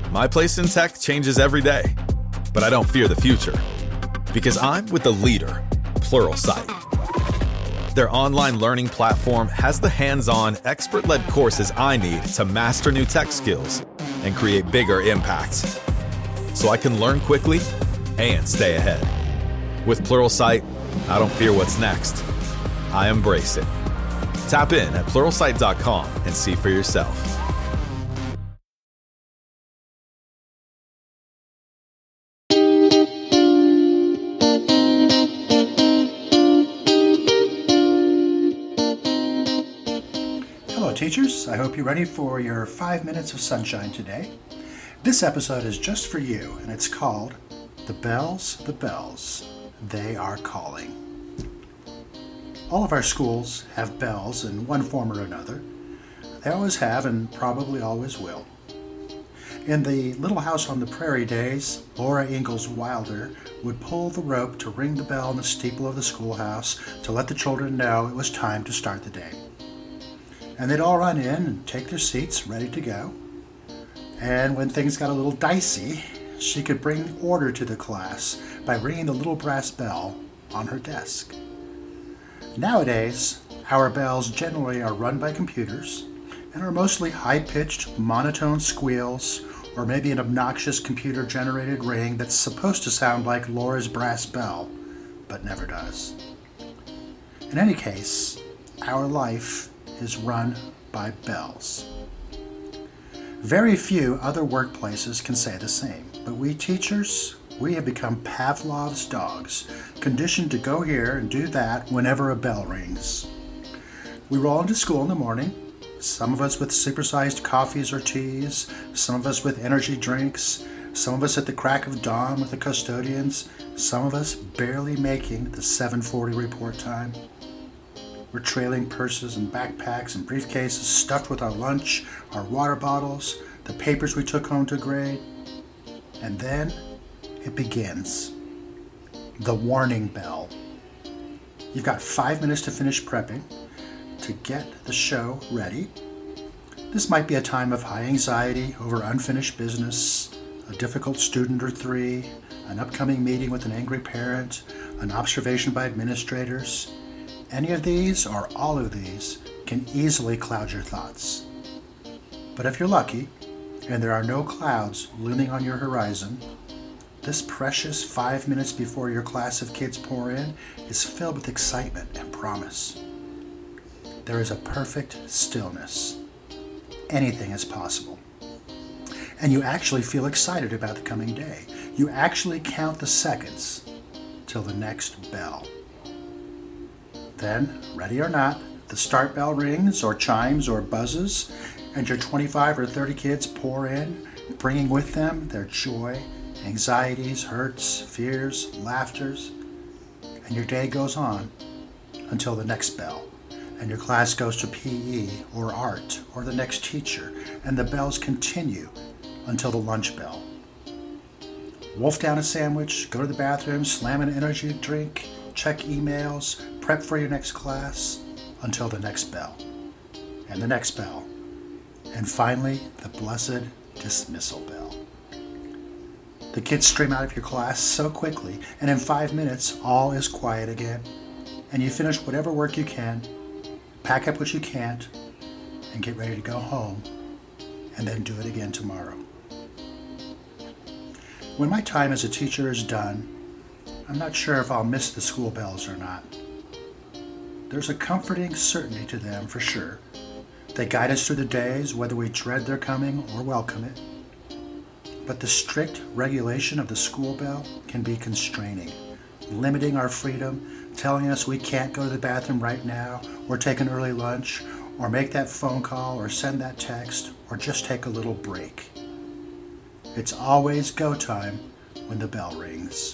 My place in tech changes every day, but I don't fear the future because I'm with the leader, Pluralsight. Their online learning platform has the hands-on, expert-led courses I need to master new tech skills and create bigger impacts, so I can learn quickly and stay ahead. With Pluralsight, I don't fear what's next. I embrace it. Tap in at Pluralsight.com and see for yourself. Hello teachers, I hope you're ready for your 5 minutes of sunshine today. This episode is just for you, and it's called The Bells, They Are Calling. All of our schools have bells in one form or another. They always have and probably always will. In the Little House on the Prairie days, Laura Ingalls Wilder would pull the rope to ring the bell in the steeple of the schoolhouse to let the children know it was time to start the day. And they'd all run in and take their seats ready to go. And when things got a little dicey, she could bring order to the class by ringing the little brass bell on her desk. Nowadays, our bells generally are run by computers and are mostly high-pitched, monotone squeals or maybe an obnoxious computer-generated ring that's supposed to sound like Laura's brass bell, but never does. In any case, our life is run by bells. Very few other workplaces can say the same, but we teachers, we have become Pavlov's dogs, conditioned to go here and do that whenever a bell rings. We roll into school in the morning, some of us with supersized coffees or teas, some of us with energy drinks, some of us at the crack of dawn with the custodians, some of us barely making the 7:40 report time. We're trailing purses and backpacks and briefcases stuffed with our lunch, our water bottles, the papers we took home to grade. And then it begins. The warning bell. You've got 5 minutes to finish prepping, to get the show ready. This might be a time of high anxiety over unfinished business, a difficult student or three, an upcoming meeting with an angry parent, an observation by administrators. Any of these or all of these can easily cloud your thoughts. But if you're lucky, and there are no clouds looming on your horizon, this precious 5 minutes before your class of kids pour in is filled with excitement and promise. There is a perfect stillness. Anything is possible. And you actually feel excited about the coming day. You actually count the seconds till the next bell. Then, ready or not, the start bell rings or chimes or buzzes, and your 25 or 30 kids pour in, bringing with them their joy, anxieties, hurts, fears, laughters, and your day goes on until the next bell, and your class goes to PE or art or the next teacher, and the bells continue until the lunch bell. Wolf down a sandwich, go to the bathroom, slam an energy drink, check emails, prep for your next class, until the next bell, and the next bell, and finally the blessed dismissal bell. The kids stream out of your class so quickly, and in 5 minutes all is quiet again, and you finish whatever work you can, pack up what you can't, and get ready to go home, and then do it again tomorrow. When my time as a teacher is done, I'm not sure if I'll miss the school bells or not. There's a comforting certainty to them for sure. They guide us through the days, whether we dread their coming or welcome it. But the strict regulation of the school bell can be constraining, limiting our freedom, telling us we can't go to the bathroom right now, or take an early lunch, or make that phone call, or send that text, or just take a little break. It's always go time when the bell rings.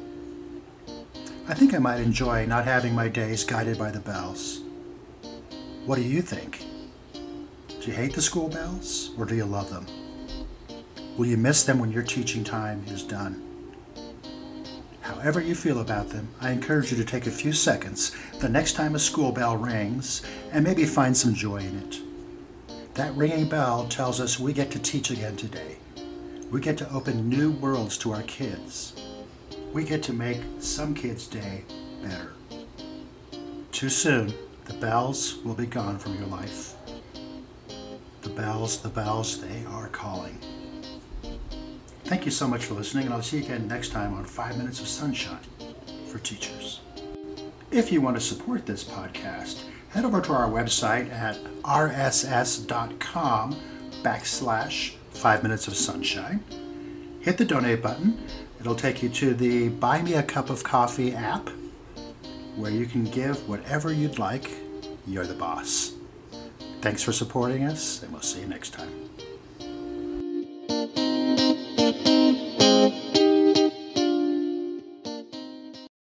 I think I might enjoy not having my days guided by the bells. What do you think? Do you hate the school bells, or do you love them? Will you miss them when your teaching time is done? However you feel about them, I encourage you to take a few seconds the next time a school bell rings and maybe find some joy in it. That ringing bell tells us we get to teach again today. We get to open new worlds to our kids. We get to make some kids' day better. Too soon, the bells will be gone from your life. The bells, they are calling. Thank you so much for listening, and I'll see you again next time on 5 Minutes of Sunshine for Teachers. If you want to support this podcast, head over to our website at rss.com/5 Minutes of Sunshine. Hit the donate button. It'll take you to the Buy Me a Cup of Coffee app, where you can give whatever you'd like. You're the boss. Thanks for supporting us, and we'll see you next time.